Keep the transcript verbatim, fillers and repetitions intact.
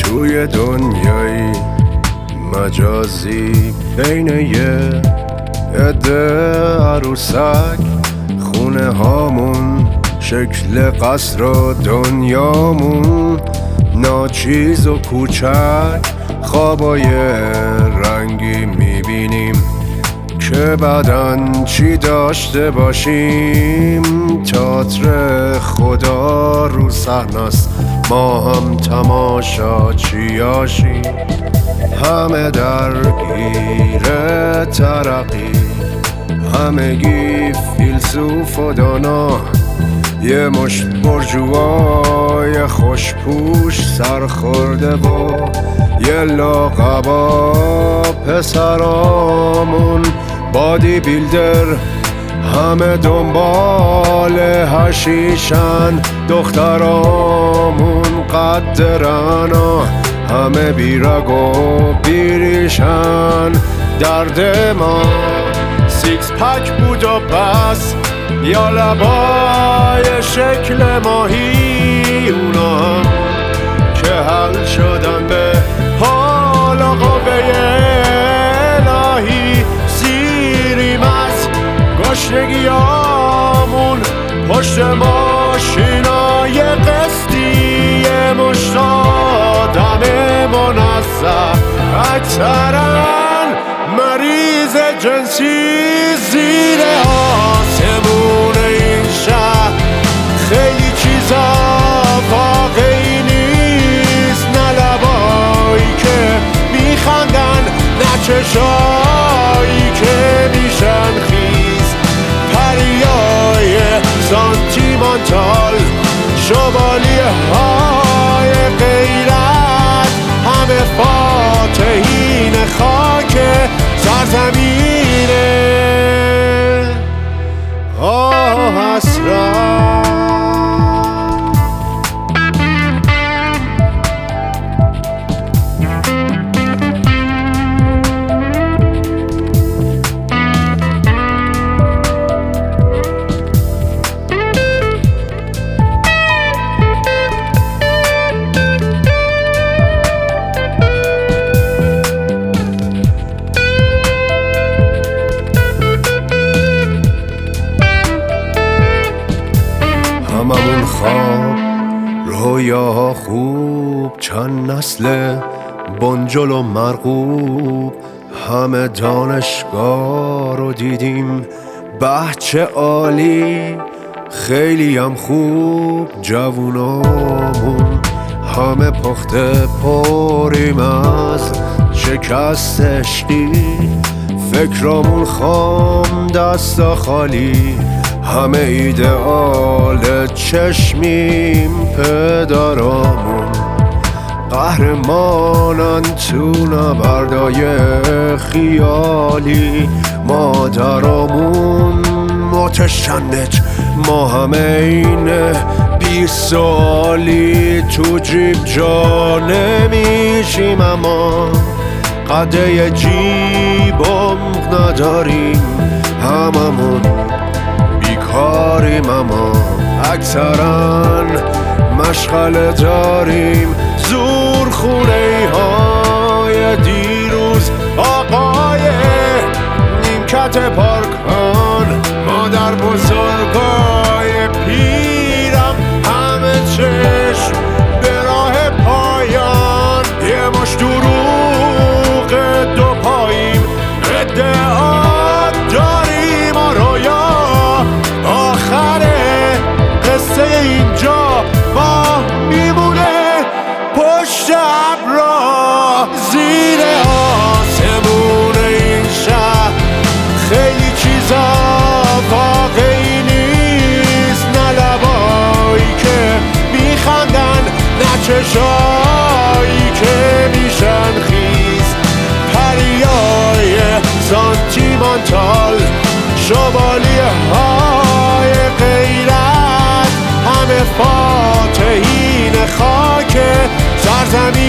توی دنیایی مجازی بین یه عده عروسک، خونه هامون شکل قصر و دنیامون ناچیز و کوچک، خوابای رنگی میبینیم که بعدن چی داشته باشیم. تئاتر خدا رو صحنه‌ست، ما هم تماشاچیاشیم. همه درگیر ترقی، همگی فیلسوف و دانا، یه مشت برجوای خوشپوش سرخورده و یه لاقبا پسرامون بادی بیلدر، همه دنبال حشیشن. دخترامون قدرن و همه بیرگ و بیریشن. درد ما سیکس پک بود و بس، یا لبای شکل ماهی، اونا هم که حل شدن به حال و قوه الهی. سیریم از گشنگیامون پشت ماشینای قسطی، مشت آدم منظم اکثرن مریض جنسی. زیر آسمون این شهر خیلی چیزا واقعی نیست، نه لبایی که میخندن، نه چشایی که میشن خیز. پریای سانتیمانتال، شوالیه های غیرت، همه فاتحین خاک سرزمینه آه حسرت. هممون خواب، رویاها خوب، چند نسل بنجل و مرغوب، همه دانشگاه رو دیدیم، بچه عالی، خیلی هم خوب. جوونامون همه پخته پریم از شکست عشقی، فکرامون خام دستا خالی، همه ایدئال چشمیم. پدرامون قهرمانن تو نبردای خیالی، مادرامون متشنج، ما همه این بی سوالی تو جیب جا نمیشیم، اما قده جیبم نداریم. هممون بیکاریم اما اکثرا مشغله داریم. زور خونه های دیروز، آقای نیمکت پارکان، مادر بزرگای پیرم، همه چشم به راه پایان. یه مش دروغ دو پاییم، ادعا داریم و رویا آخره قصه اینجا ما میمونه پشت ابرا. زیر آسمون این شهر خیلی چیزا واقعی نیست، نه لبایی که میخندن، نه چشایی که میشن خیز. پریای سانتیمانتال، شوالیه های غیرت، همه فاتحین خاک سرزمین.